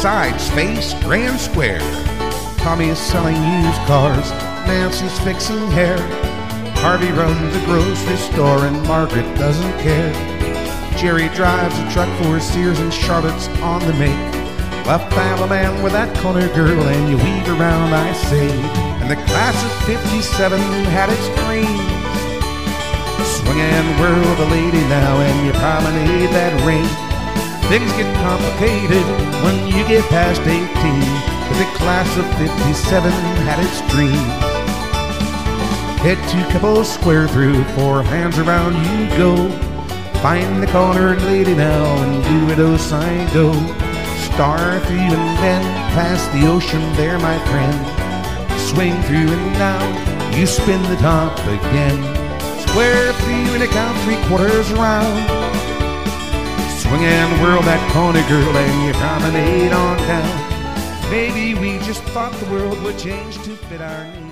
sides face Grand Square. Tommy is selling used cars, Nancy's fixing hair. Harvey runs a grocery store and Margaret doesn't care. Jerry drives a truck for Sears and Charlotte's on the make. Left found a man with that corner girl and you weave around, I say. And the class of 57 had its dreams. Swing and whirl the lady now and you promenade that ring. Things get complicated when you get past 18, but the class of 57 had its dreams. Head to Cabot Square, through 4 hands around you go. Find the cornered lady now and do it go. Star through and then past the ocean there, my friend. Swing through and now you spin the top again. Square through and count 3/4 around. Swing and whirl that corner girl and you promenade on down. Maybe we just thought the world would change to fit our needs.